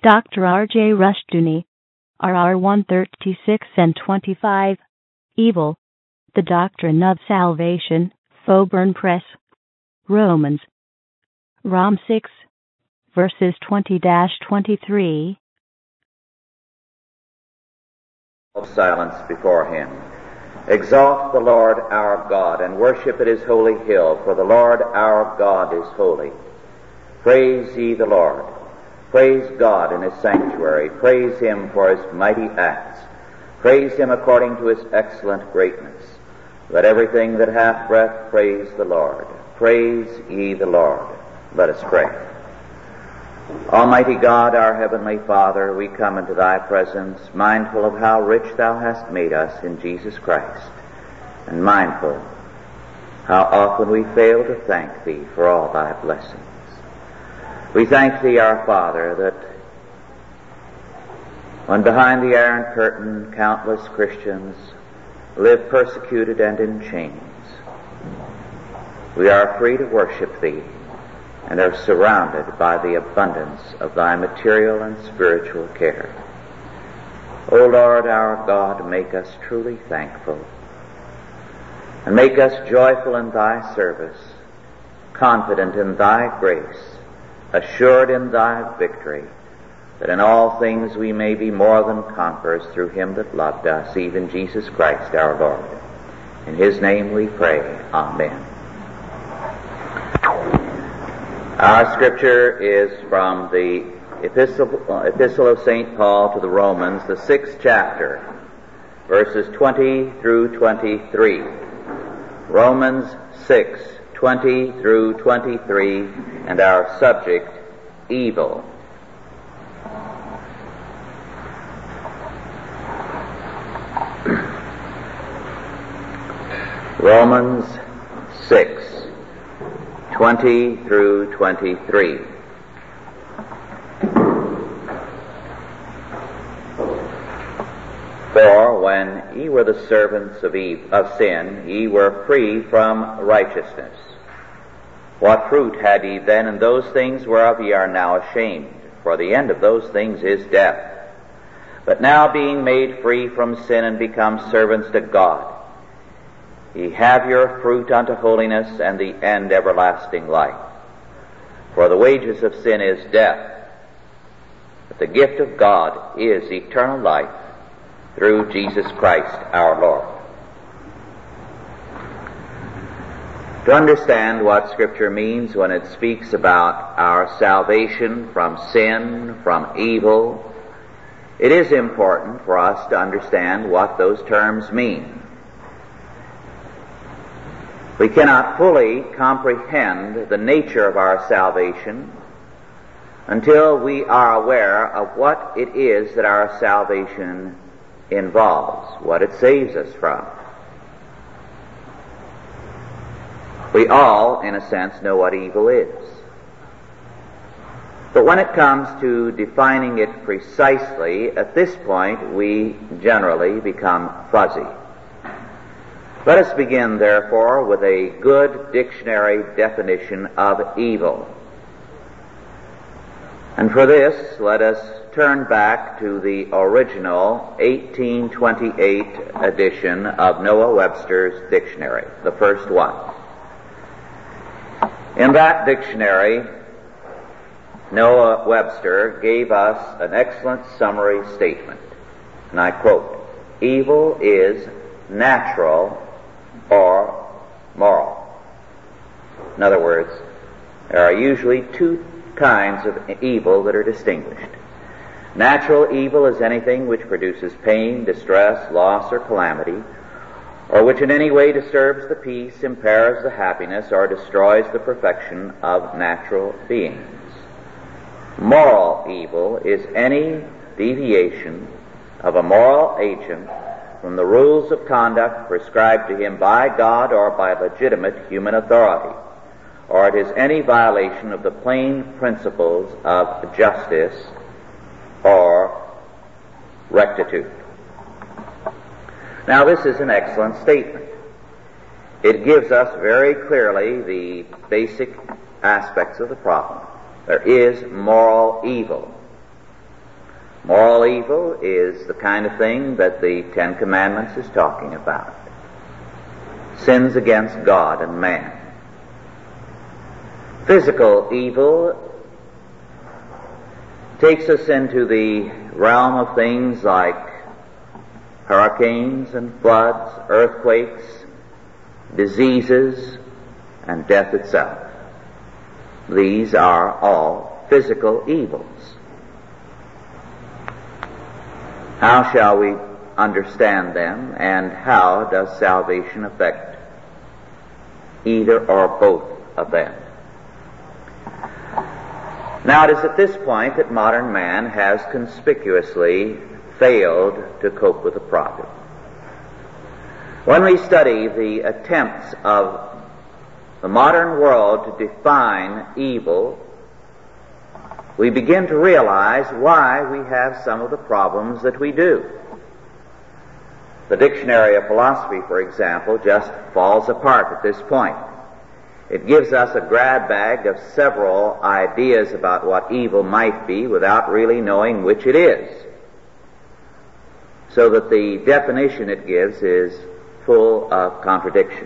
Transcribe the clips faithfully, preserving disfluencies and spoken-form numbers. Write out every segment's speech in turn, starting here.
Doctor R J Rushdoony, R R one thirty-six and twenty-five, Evil, The Doctrine of Salvation, Faubourn Press, Romans, Rom six, verses twenty to twenty-three. Silence before him. Exalt the Lord our God, and worship at his holy hill, for the Lord our God is holy. Praise ye the Lord. Praise God in his sanctuary. Praise him for his mighty acts. Praise him according to his excellent greatness. Let everything that hath breath praise the Lord. Praise ye the Lord. Let us pray. Almighty God, our heavenly Father, we come into thy presence, mindful of how rich thou hast made us in Jesus Christ, and mindful how often we fail to thank thee for all thy blessings. We thank thee, our Father, that when behind the iron curtain countless Christians live persecuted and in chains, we are free to worship thee and are surrounded by the abundance of thy material and spiritual care. O Lord our God, make us truly thankful, and make us joyful in thy service, confident in thy grace, assured in thy victory, that in all things we may be more than conquerors through him that loved us, even Jesus Christ our Lord. In his name we pray. Amen. Our scripture is from the Epistle, uh, Epistle of Saint Paul to the Romans, the sixth chapter, verses twenty through twenty-three. Romans six, twenty through twenty-three, and our subject, evil. Romans six, twenty through twenty-three. For when ye were the servants of, eve, of sin, ye were free from righteousness. What fruit had ye then in those things whereof ye are now ashamed? For the end of those things is death. But now being made free from sin and become servants to God, ye have your fruit unto holiness, and the end everlasting life. For the wages of sin is death, but the gift of God is eternal life through Jesus Christ our Lord. To understand what Scripture means when it speaks about our salvation from sin, from evil, it is important for us to understand what those terms mean. We cannot fully comprehend the nature of our salvation until we are aware of what it is that our salvation involves, what it saves us from. We all, in a sense, know what evil is. But when it comes to defining it precisely, at this point we generally become fuzzy. Let us begin, therefore, with a good dictionary definition of evil. And for this, let us turn back to the original eighteen twenty-eight edition of Noah Webster's dictionary, the first one. In that dictionary, Noah Webster gave us an excellent summary statement, and I quote, "Evil is natural or moral." In other words, there are usually two kinds of evil that are distinguished. Natural evil is anything which produces pain, distress, loss, or calamity, or which in any way disturbs the peace, impairs the happiness, or destroys the perfection of natural beings. Moral evil is any deviation of a moral agent from the rules of conduct prescribed to him by God or by legitimate human authority, or it is any violation of the plain principles of justice or rectitude. Now, this is an excellent statement. It gives us very clearly the basic aspects of the problem. There is moral evil. Moral evil is the kind of thing that the Ten Commandments is talking about. Sins against God and man. Physical evil takes us into the realm of things like hurricanes and floods, earthquakes, diseases, and death itself. These are all physical evils. How shall we understand them, and how does salvation affect either or both of them? Now, it is at this point that modern man has conspicuously failed to cope with the problem. When we study the attempts of the modern world to define evil, we begin to realize why we have some of the problems that we do. The Dictionary of Philosophy, for example, just falls apart at this point. It gives us a grab bag of several ideas about what evil might be without really knowing which it is, so that the definition it gives is full of contradictions.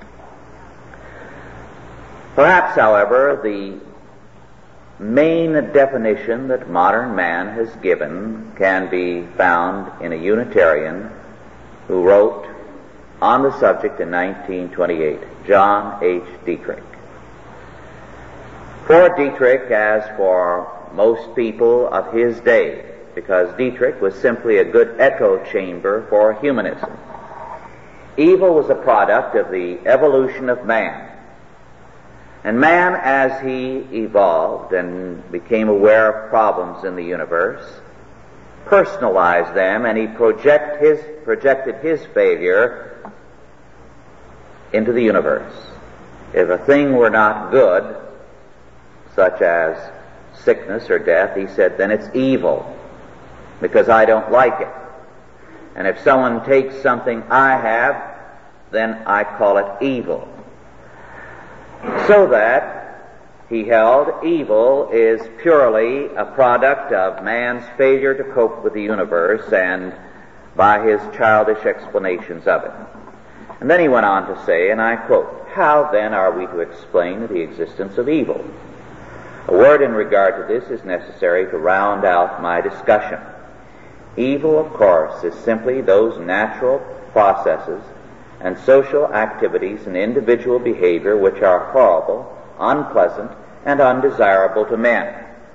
Perhaps, however, the main definition that modern man has given can be found in a Unitarian who wrote on the subject in nineteen twenty-eight, John H. Dietrich. For Dietrich, as for most people of his day, because Dietrich was simply a good echo chamber for humanism, evil was a product of the evolution of man. And man, as he evolved and became aware of problems in the universe, personalized them, and he project his, projected his failure into the universe. If a thing were not good, such as sickness or death, he said, then it's evil, because I don't like it. And if someone takes something I have, then I call it evil. So that, he held, evil is purely a product of man's failure to cope with the universe and by his childish explanations of it. And then he went on to say, and I quote, "How then are we to explain the existence of evil?" A word in regard to this is necessary to round out my discussion. Evil, of course, is simply those natural processes and social activities and individual behavior which are horrible, unpleasant, and undesirable to men.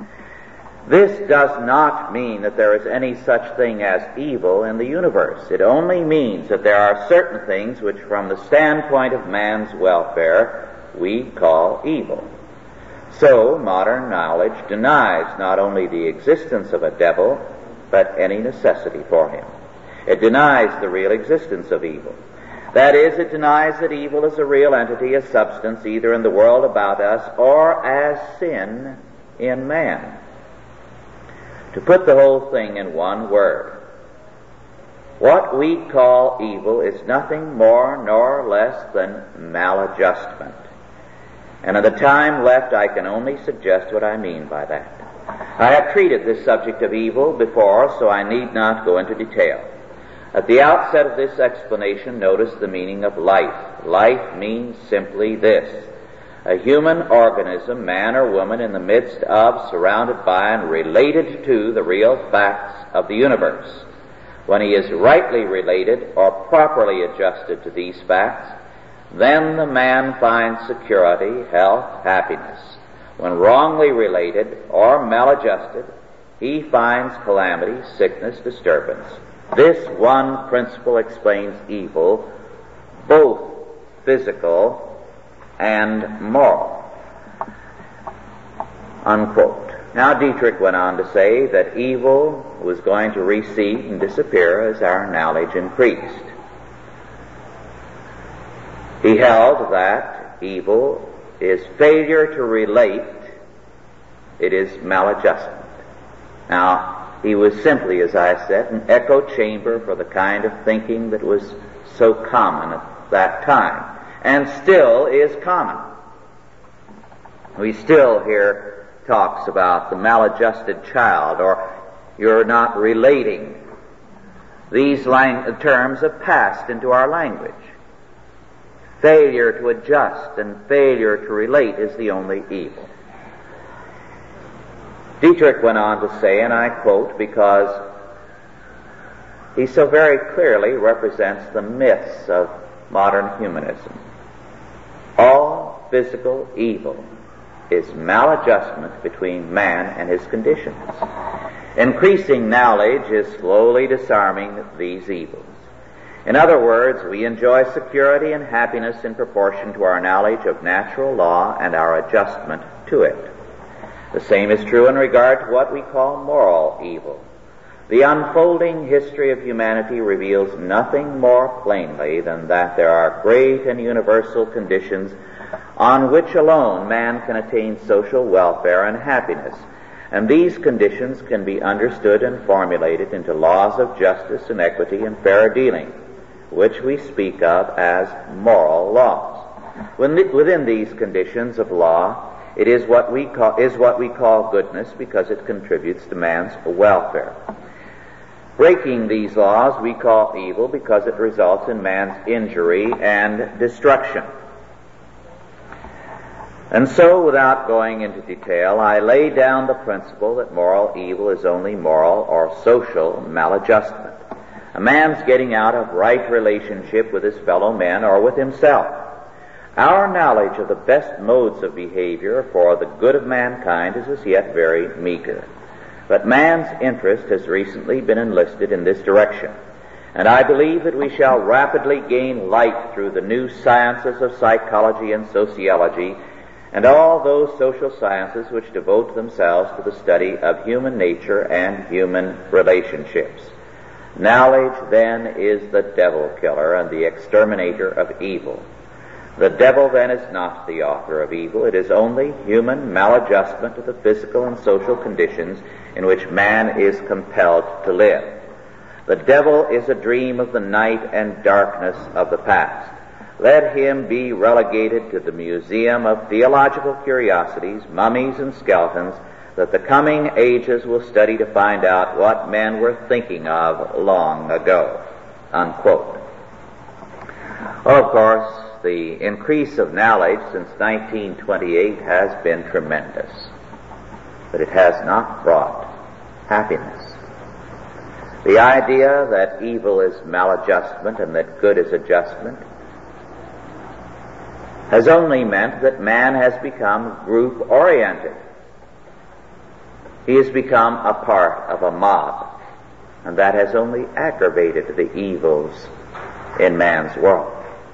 This does not mean that there is any such thing as evil in the universe. It only means that there are certain things which, from the standpoint of man's welfare, we call evil. So, modern knowledge denies not only the existence of a devil, but any necessity for him. It denies the real existence of evil. That is, it denies that evil is a real entity, a substance, either in the world about us or as sin in man. To put the whole thing in one word, what we call evil is nothing more nor less than maladjustment. And in the time left, I can only suggest what I mean by that. I have treated this subject of evil before, so I need not go into detail. At the outset of this explanation, notice the meaning of life. Life means simply this: a human organism, man or woman, in the midst of, surrounded by, and related to the real facts of the universe. When he is rightly related or properly adjusted to these facts, then the man finds security, health, happiness. When wrongly related or maladjusted, he finds calamity, sickness, disturbance. This one principle explains evil, both physical and moral. Unquote. Now Dietrich went on to say that evil was going to recede and disappear as our knowledge increased. He held that evil is failure to relate, it is maladjustment. Now, he was simply, as I said, an echo chamber for the kind of thinking that was so common at that time, and still is common. We still hear talks about the maladjusted child, or You're not relating. These lang- terms have passed into our language. Failure to adjust and failure to relate is the only evil. Dietrich went on to say, and I quote, because he so very clearly represents the myths of modern humanism. All physical evil is maladjustment between man and his conditions. Increasing knowledge is slowly disarming these evils. In other words, we enjoy security and happiness in proportion to our knowledge of natural law and our adjustment to it. The same is true in regard to what we call moral evil. The unfolding history of humanity reveals nothing more plainly than that there are great and universal conditions on which alone man can attain social welfare and happiness, and these conditions can be understood and formulated into laws of justice and equity and fair dealing, which we speak of as moral laws. Within these conditions of law, it is what we call, is what we call goodness because it contributes to man's welfare. Breaking these laws we call evil because it results in man's injury and destruction. And so, without going into detail, I lay down the principle that moral evil is only moral or social maladjustment. A man's getting out of right relationship with his fellow men or with himself. Our knowledge of the best modes of behavior for the good of mankind is as yet very meager. But man's interest has recently been enlisted in this direction, and I believe that we shall rapidly gain light through the new sciences of psychology and sociology and all those social sciences which devote themselves to the study of human nature and human relationships. Knowledge, then, is the devil killer and the exterminator of evil. The devil, then, is not the author of evil. It is only human maladjustment to the physical and social conditions in which man is compelled to live. The devil is a dream of the night and darkness of the past. Let him be relegated to the museum of theological curiosities, mummies and skeletons, that the coming ages will study to find out what men were thinking of long ago. Unquote. Well, of course, the increase of knowledge since nineteen twenty-eight has been tremendous, but it has not brought happiness. The idea that evil is maladjustment and that good is adjustment has only meant that man has become group-oriented. He has become a part of a mob, and that has only aggravated the evils in man's world.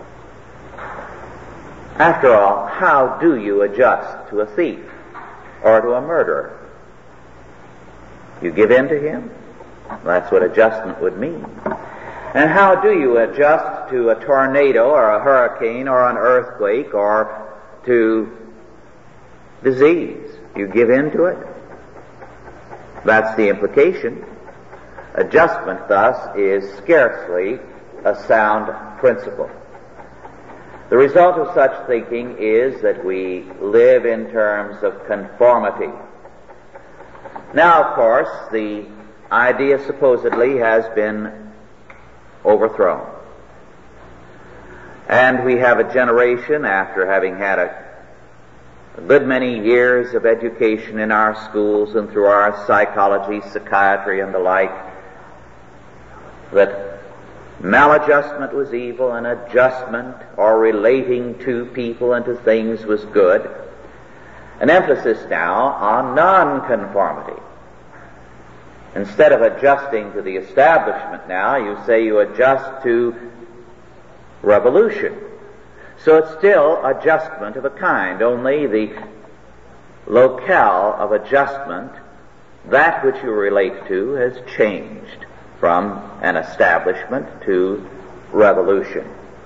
After all, how do you adjust to a thief or to a murderer? You give in to him? That's what adjustment would mean. And how do you adjust to a tornado or a hurricane or an earthquake or to disease? You give in to it? That's the implication. Adjustment, thus, is scarcely a sound principle. The result of such thinking is that we live in terms of conformity. Now, of course, the idea supposedly has been overthrown. And we have a generation, after having had a, a good many years of education in our schools and through our psychology, psychiatry, and the like, that maladjustment was evil and adjustment or relating to people and to things was good. An emphasis now on nonconformity. Instead of adjusting to the establishment now, you say you adjust to revolution. So it's still adjustment of a kind, only the locale of adjustment, that which you relate to, has changed from an establishment to revolution.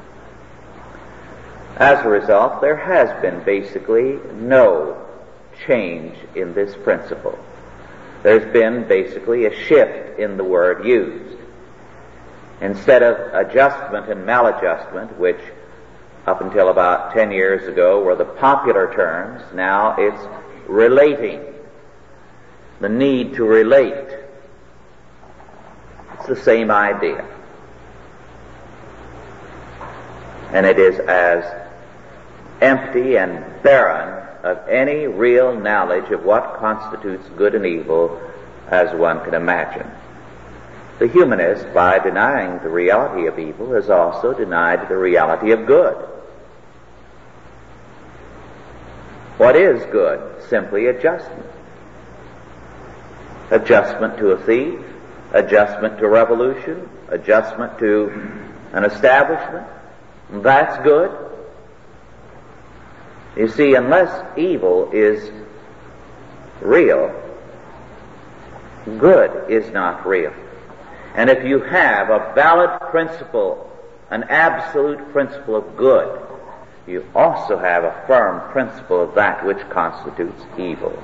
As a result, there has been basically no change in this principle. There's been basically a shift in the word used. Instead of adjustment and maladjustment, which up until about ten years ago were the popular terms, now it's relating. The need to relate It's the same idea. And it is as empty and barren of any real knowledge of what constitutes good and evil as one can imagine. The humanist, by denying the reality of evil, has also denied the reality of good. What is good? Simply adjustment. Adjustment to a thief, adjustment to revolution, adjustment to an establishment. That's good. You see, unless evil is real, good is not real. And if you have a valid principle, an absolute principle of good, you also have a firm principle of that which constitutes evil.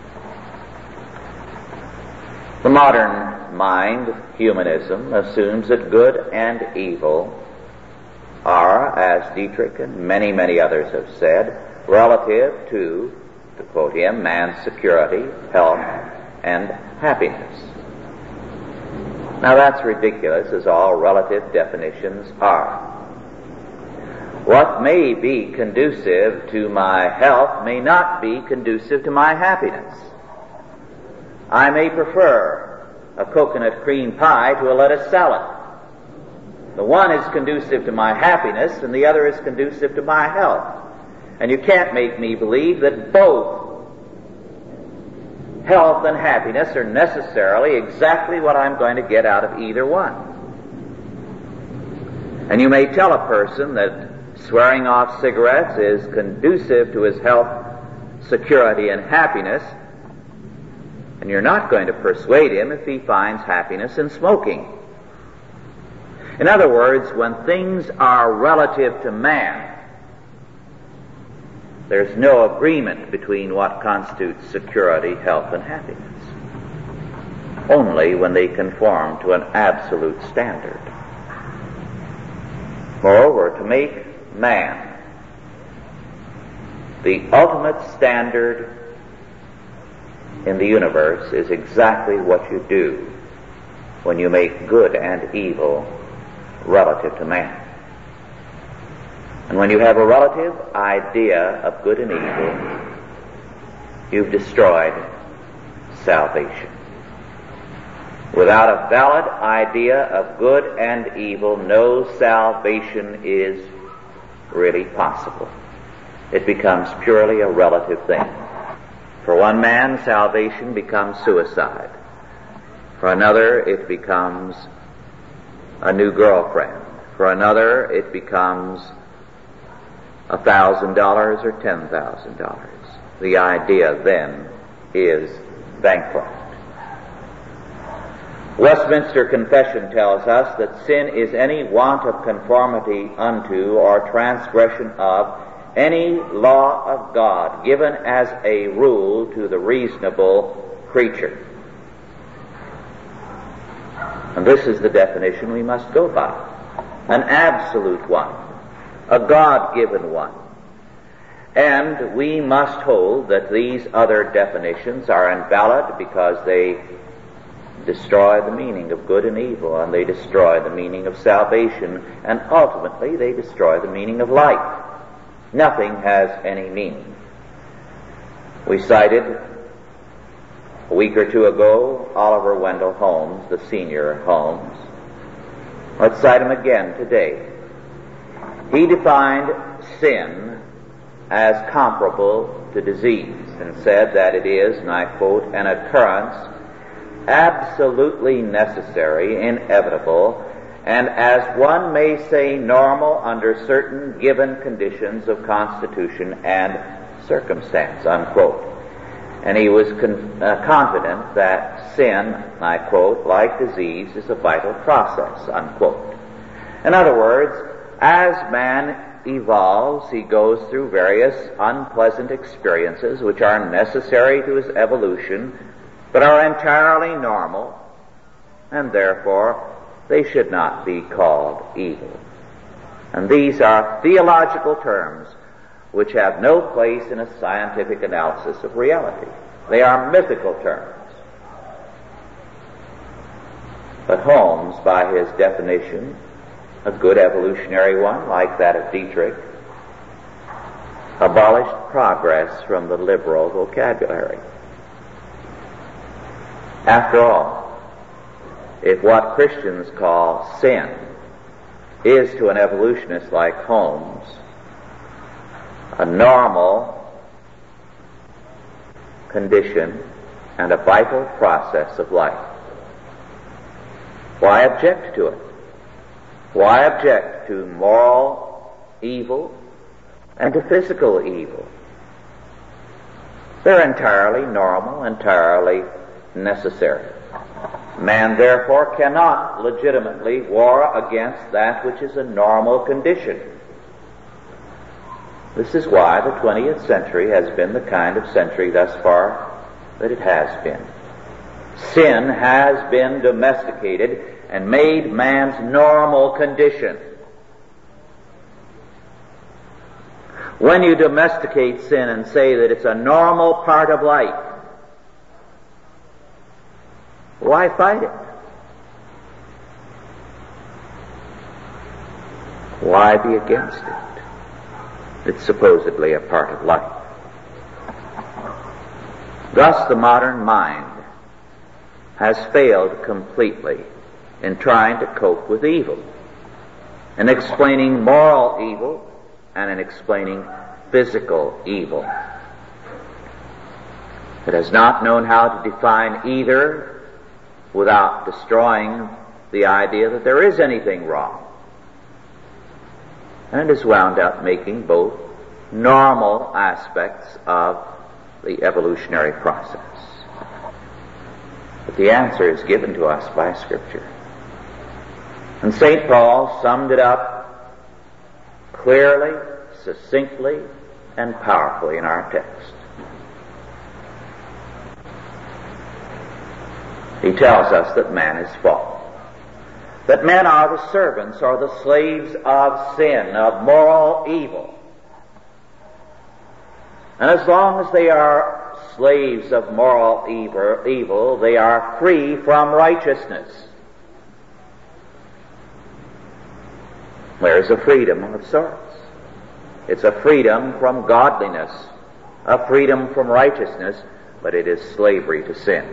The modern mind, humanism, assumes that good and evil are, as Dietrich and many, many others have said, relative to, to quote him, man's security, health, and happiness. Now that's ridiculous, as all relative definitions are. What may be conducive to my health may not be conducive to my happiness. I may prefer a coconut cream pie to a lettuce salad. The one is conducive to my happiness and the other is conducive to my health. And you can't make me believe that both health and happiness are necessarily exactly what I'm going to get out of either one. And you may tell a person that swearing off cigarettes is conducive to his health, security, and happiness, and you're not going to persuade him if he finds happiness in smoking. In other words, when things are relative to man, there's no agreement between what constitutes security, health, and happiness. Only when they conform to an absolute standard. Moreover, to make man the ultimate standard in the universe is exactly what you do when you make good and evil relative to man. And when you have a relative idea of good and evil, you've destroyed salvation. Without a valid idea of good and evil, no salvation is really possible. It becomes purely a relative thing. For one man, salvation becomes suicide. For another, it becomes a new girlfriend. For another, it becomes a thousand dollars or ten thousand dollars. The idea then is bankrupt. Westminster Confession tells us that sin is any want of conformity unto or transgression of any law of God given as a rule to the reasonable creature. And this is the definition we must go by. An absolute one. A God-given one. And we must hold that these other definitions are invalid because they destroy the meaning of good and evil, and they destroy the meaning of salvation, and ultimately they destroy the meaning of life. Nothing has any meaning. We cited a week or two ago Oliver Wendell Holmes, the senior Holmes. Let's cite him again today. He defined sin as comparable to disease and said that it is, and I quote, an occurrence absolutely necessary, inevitable, and as one may say normal under certain given conditions of constitution and circumstance, unquote. And he was con- uh, confident that sin, I quote, like disease, is a vital process, unquote. In other words, as man evolves, he goes through various unpleasant experiences which are necessary to his evolution, but are entirely normal, and therefore they should not be called evil. And these are theological terms which have no place in a scientific analysis of reality. They are mythical terms. But Holmes, by his definition, a good evolutionary one like that of Dietrich, abolished progress from the liberal vocabulary. After all, if what Christians call sin is to an evolutionist like Holmes a normal condition and a vital process of life, why object to it? Why object to moral evil and to physical evil? They're entirely normal, entirely necessary. Man, therefore, cannot legitimately war against that which is a normal condition. This is why the twentieth century has been the kind of century thus far that it has been. Sin has been domesticated and made man's normal condition. When you domesticate sin and say that it's a normal part of life, why fight it? Why be against it? It's supposedly a part of life. Thus the modern mind has failed completely in trying to cope with evil, in explaining moral evil and in explaining physical evil. It has not known how to define either without destroying the idea that there is anything wrong. And it has wound up making both normal aspects of the evolutionary process. But the answer is given to us by Scripture. And Saint Paul summed it up clearly, succinctly, and powerfully in our text. He tells us that man is fallen, that men are the servants or the slaves of sin, of moral evil. And as long as they are slaves of moral evil, they are free from righteousness. There is a freedom of sorts. It's a freedom from godliness, a freedom from righteousness, but it is slavery to sin.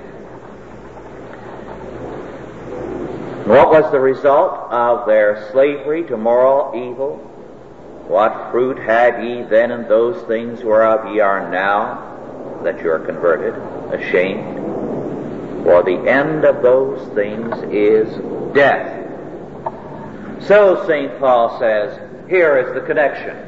What was the result of their slavery to moral evil? What fruit had ye then in those things whereof ye are now, that you are converted, ashamed? For the end of those things is death. So Saint Paul says, here is the connection.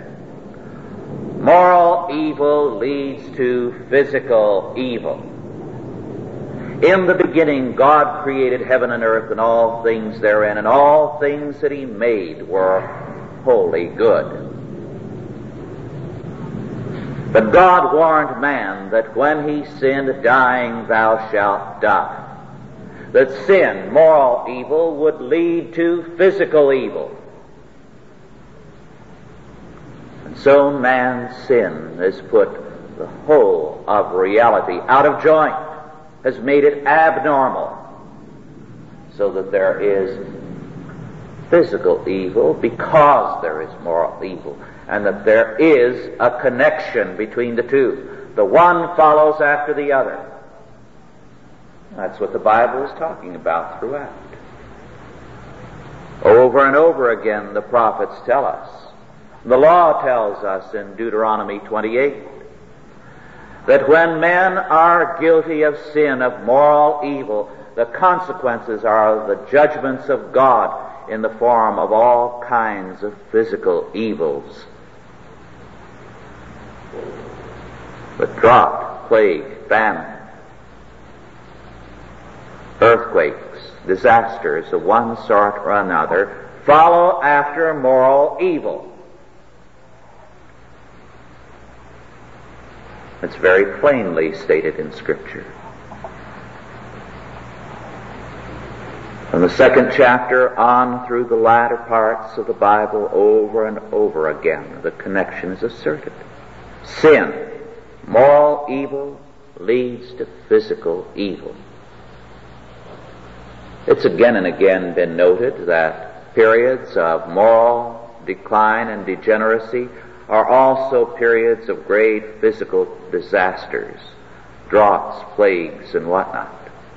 Moral evil leads to physical evil. In the beginning, God created heaven and earth and all things therein, and all things that He made were wholly good. But God warned man that when he sinned, dying, thou shalt die. That sin, moral evil, would lead to physical evil. And so man's sin has put the whole of reality out of joint, has made it abnormal, so that there is physical evil because there is moral evil, and that there is a connection between the two. The one follows after the other. That's what the Bible is talking about throughout. Over and over again the prophets tell us, the law tells us in Deuteronomy twenty-eight, that when men are guilty of sin, of moral evil, the consequences are the judgments of God in the form of all kinds of physical evils. But drought, plague, famine, earthquakes, disasters of one sort or another follow after moral evil. It's very plainly stated in Scripture. From the second chapter on through the latter parts of the Bible, over and over again, the connection is asserted. Sin, moral evil, leads to physical evil. It's again and again been noted that periods of moral decline and degeneracy are also periods of great physical disasters, droughts, plagues, and whatnot.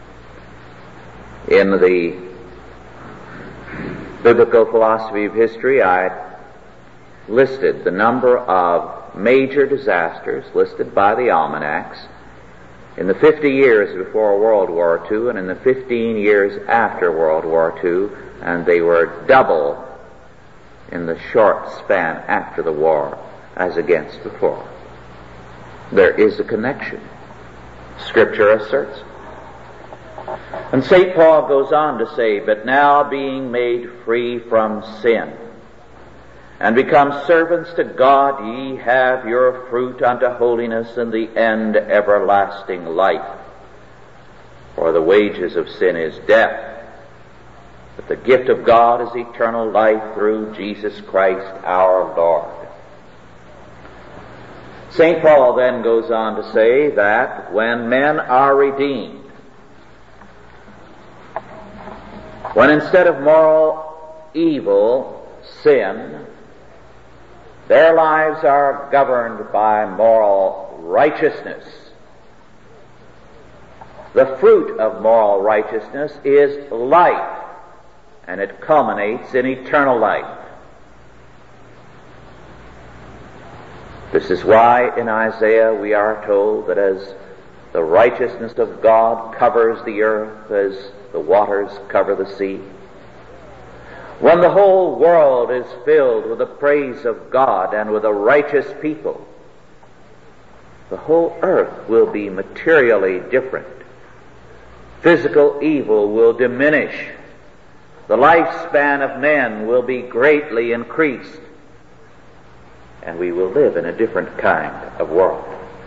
In the biblical philosophy of history, I listed the number of major disasters listed by the almanacs in the fifty years before World War Two and in the fifteen years after World War Two, and they were double in the short span after the war as against before. There is a connection. Scripture asserts. And Saint Paul goes on to say, "But now being made free from sin, and become servants to God, ye have your fruit unto holiness, and the end everlasting life. For the wages of sin is death, but the gift of God is eternal life through Jesus Christ our Lord." Saint Paul then goes on to say that when men are redeemed, when instead of moral evil, sin, their lives are governed by moral righteousness, the fruit of moral righteousness is life, and it culminates in eternal life. This is why in Isaiah we are told that as the righteousness of God covers the earth, as the waters cover the sea, when the whole world is filled with the praise of God and with a righteous people, the whole earth will be materially different. Physical evil will diminish. The lifespan of men will be greatly increased, and we will live in a different kind of world.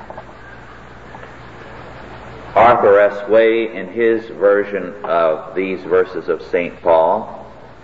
Arthur S. Way, in his version of these verses of Saint Paul,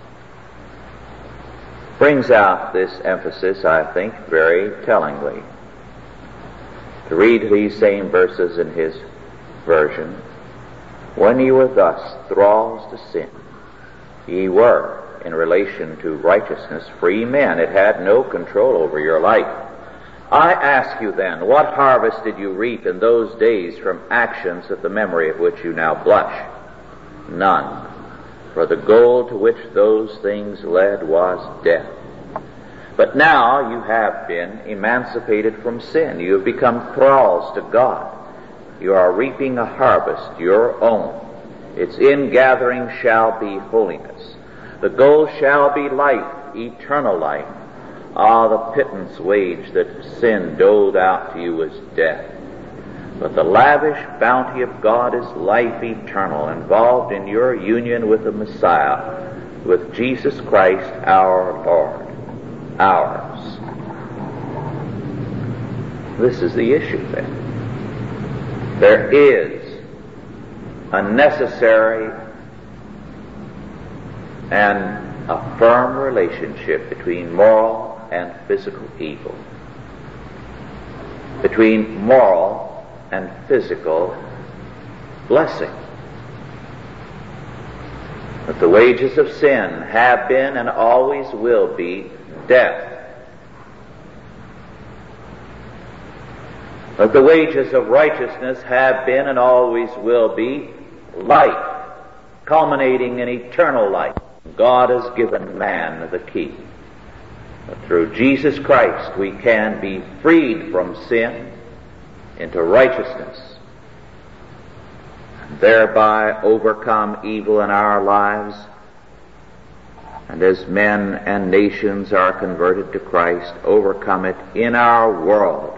brings out this emphasis, I think, very tellingly. To read these same verses in his version, "When ye were thus thralls to sin, ye were, in relation to righteousness, free men. It had no control over your life. I ask you then, what harvest did you reap in those days from actions at the memory of which you now blush? None. For the goal to which those things led was death. But now you have been emancipated from sin. You have become thralls to God. You are reaping a harvest, your own. Its ingathering shall be holiness. The goal shall be life, eternal life. Ah, the pittance wage that sin doled out to you is death. But the lavish bounty of God is life eternal, involved in your union with the Messiah, with Jesus Christ our Lord, ours." This is the issue then. There is a necessary and a firm relationship between moral and physical evil, between moral and physical blessing. That the wages of sin have been and always will be death. That the wages of righteousness have been and always will be life, culminating in eternal life. God has given man the key. That through Jesus Christ we can be freed from sin into righteousness, and thereby overcome evil in our lives. And as men and nations are converted to Christ, overcome it in our world,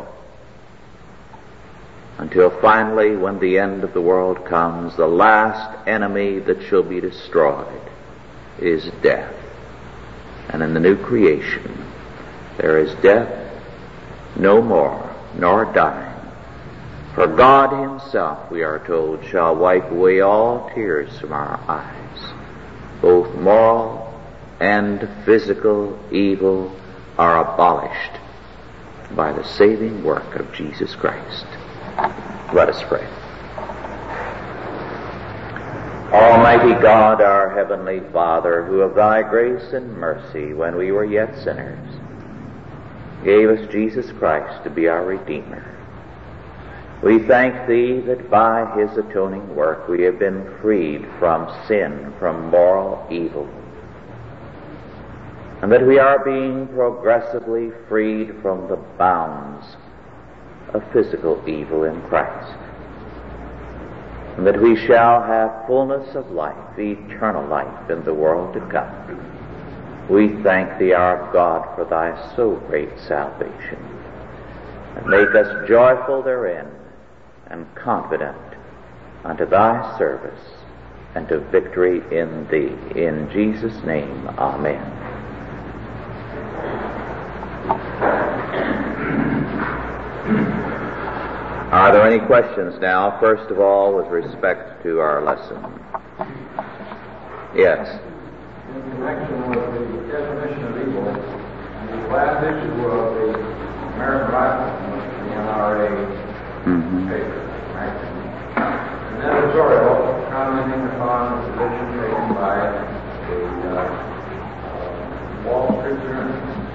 until finally, when the end of the world comes, the last enemy that shall be destroyed is death. And in the new creation, there is death no more, nor dying. For God himself, we are told, shall wipe away all tears from our eyes. Both moral and physical evil are abolished by the saving work of Jesus Christ. Let us pray. Almighty Almighty God, our Heavenly Father, who of thy grace and mercy, when we were yet sinners, gave us Jesus Christ to be our Redeemer, we thank thee that by his atoning work we have been freed from sin, from moral evil, and that we are being progressively freed from the bounds of physical evil in Christ, and that we shall have fullness of life, eternal life in the world to come. We thank thee, our God, for thy so great salvation, and make us joyful therein and confident unto thy service and to victory in thee. In Jesus' name, amen. Are there any questions now, first of all, with respect to our lesson? Yes. In connection with the definition of evil, the last issue of the American Rifle, the N R A Mm-hmm. paper, right? An editorial commenting upon the position taken by the uh, uh, Wall Street Journal.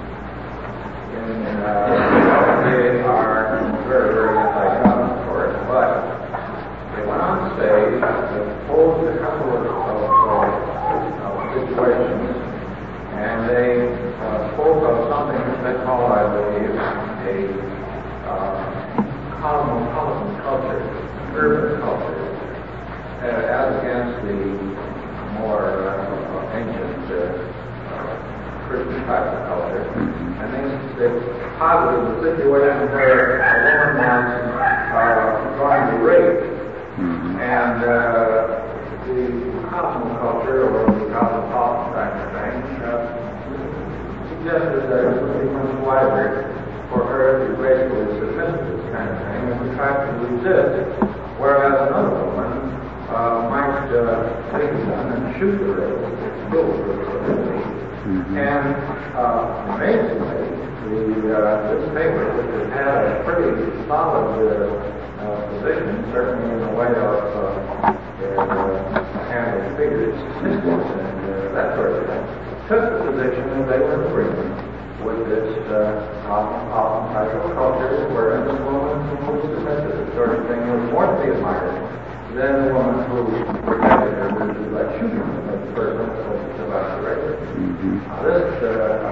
And uh, they are very, very anti-government for it, but they went on to say that posed a couple of, of, of situations, and they uh, spoke of something that they call, I believe, a uh, cosmopolitan culture, urban culture, uh, as against the more uh, ancient uh, uh, Christian type of culture. And they, they posited the situation where a woman was uh, going to rape, and uh, the cosmoculture or the cosmopolitan type of thing uh, suggested that it would be much wiser for her to basically submit to this kind of thing and to try to resist, whereas another woman uh, might uh, take a gun and shoot the rape, kill the rape. And uh, amazingly, the, uh, this paper, which has had a pretty solid uh, uh, position, certainly in the way of uh, uh, handling figures, statistics, and uh, that sort of thing, took the position that they were in agreement with this uh, cosmopolitan type of culture, wherein this woman who was submitted to this sort of thing was more to be admired than the woman who protected her virtue by shooting the person about the rape. Mm-hmm. Now this, uh,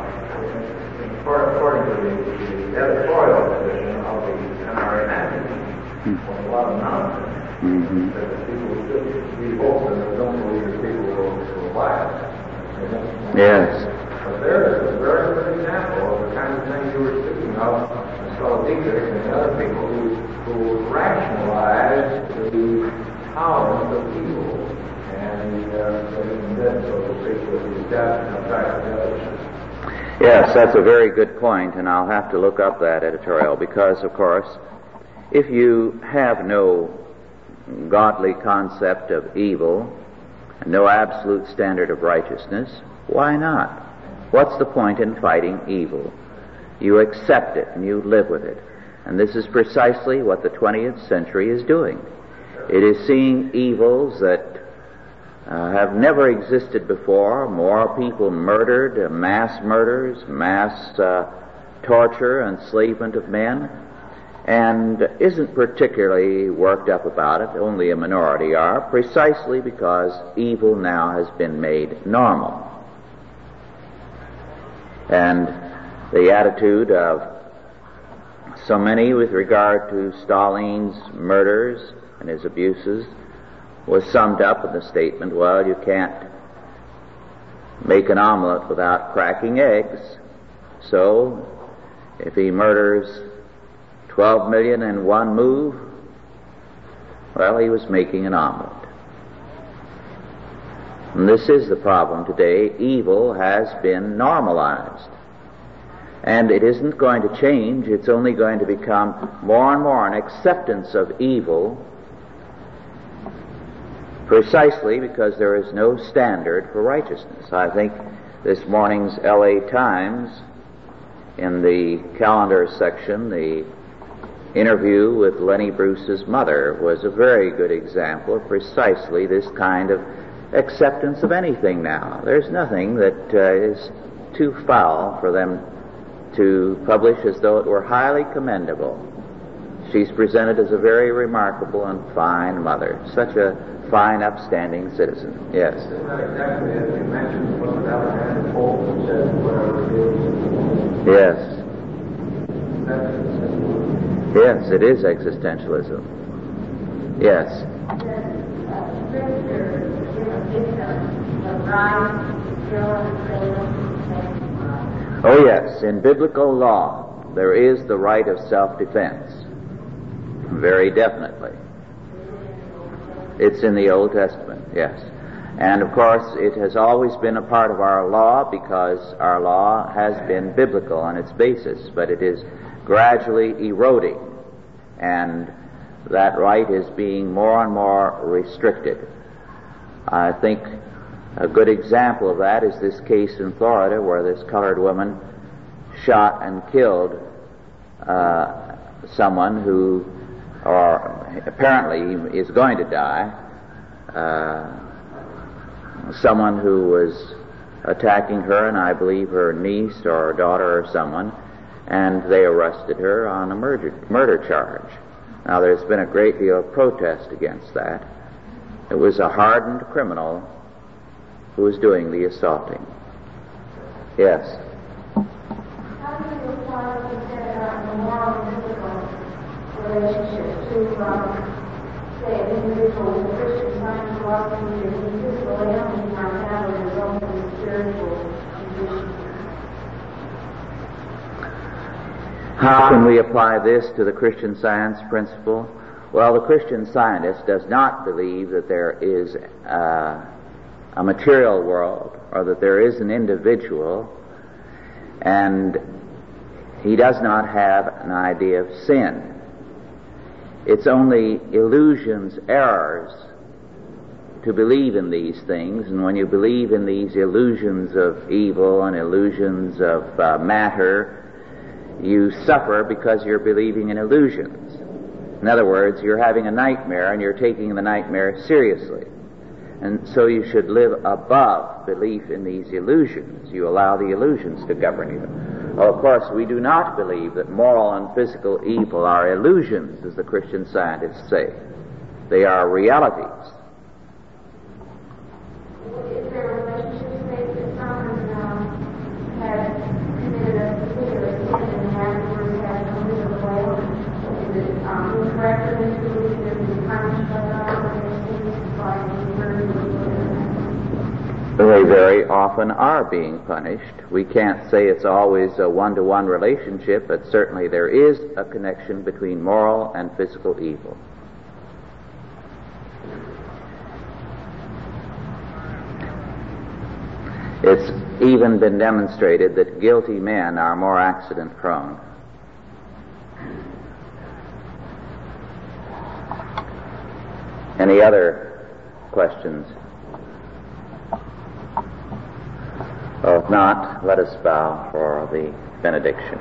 uh, according to the, the editorial position of the N R A magazine, was a lot of nonsense. Mm-hmm. That people should be open and don't believe that people will, will lie. Yes. But there is a very good example of the kind of thing you were speaking of, as fellow Dietrich and the other people who, who rationalize the tolerance of evil and uh, then, so to speak, with the establishment of facts and evidence. Yes, that's a very good point, and I'll have to look up that editorial because, of course, if you have no godly concept of evil, no absolute standard of righteousness, why not? What's the point in fighting evil? You accept it and you live with it. And this is precisely what the twentieth century is doing. It is seeing evils that uh, have never existed before, more people murdered, uh, mass murders, mass uh, torture, enslavement of men, and isn't particularly worked up about it, only a minority are, precisely because evil now has been made normal. And the attitude of so many with regard to Stalin's murders and his abuses was summed up in the statement, well, you can't make an omelet without cracking eggs. So, if he murders twelve million in one move, well, he was making an omelet. And this is the problem today. Evil has been normalized. And it isn't going to change. It's only going to become more and more an acceptance of evil, precisely because there is no standard for righteousness. I think this morning's L A Times, in the calendar section, the interview with Lenny Bruce's mother was a very good example of precisely this kind of acceptance of anything now. There's nothing that uh, is too foul for them to publish as though it were highly commendable. She's presented as a very remarkable and fine mother, such a fine, upstanding citizen. Yes. It's not exactly as you mentioned, was it Alexander Pope who said whatever it is? Yes. That's existentialism. Yes, it is existentialism. Yes. Oh yes, in biblical law there is the right of self-defense. Very definitely. It's in the Old Testament, yes. And of course it has always been a part of our law because our law has been biblical on its basis, but it is gradually eroding, and that right is being more and more restricted. I think a good example of that is this case in Florida where this colored woman shot and killed uh, someone who, or apparently is going to die, uh, someone who was attacking her, and I believe her niece or daughter or someone, and they arrested her on a murder, murder charge. Now there's been a great deal of protest against that. It was a hardened criminal who was doing the assaulting. Yes. How do you apply what you said about the moral and biblical relationship to, um, say, an individual with a Christian science philosophy or the physical ailment might have as a result of a spiritual condition? How can we apply this to the Christian Science principle? Well, the Christian Scientist does not believe that there is uh, a material world or that there is an individual, and he does not have an idea of sin. It's only illusions, errors, to believe in these things, and when you believe in these illusions of evil and illusions of uh, matter, you suffer because you're believing in illusions. In other words, you're having a nightmare and you're taking the nightmare seriously. And so you should live above belief in these illusions. You allow the illusions to govern you. Well, of course, we do not believe that moral and physical evil are illusions, as the Christian Scientists say. They are realities. Is there a relationship, say, that someone um, has committed a particular sin and afterwards has come to the way? Is it um, incorrect for them to believe that they be punished by God when their sins by being murdered? They very often are being punished. We can't say it's always a one-to-one relationship, but certainly there is a connection between moral and physical evil. It's even been demonstrated that guilty men are more accident-prone. Any other questions? Well, if not, let us bow for the benediction.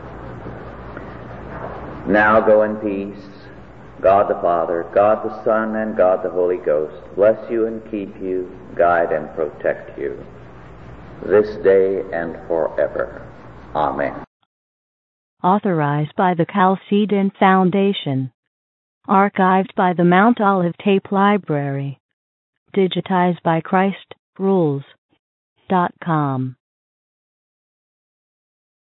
Now go in peace. God the Father, God the Son, and God the Holy Ghost bless you and keep you, guide and protect you, this day and forever. Amen. Authorized by the Chalcedon Foundation. Archived by the Mount Olive Tape Library. Digitized by Christ Rules dot com.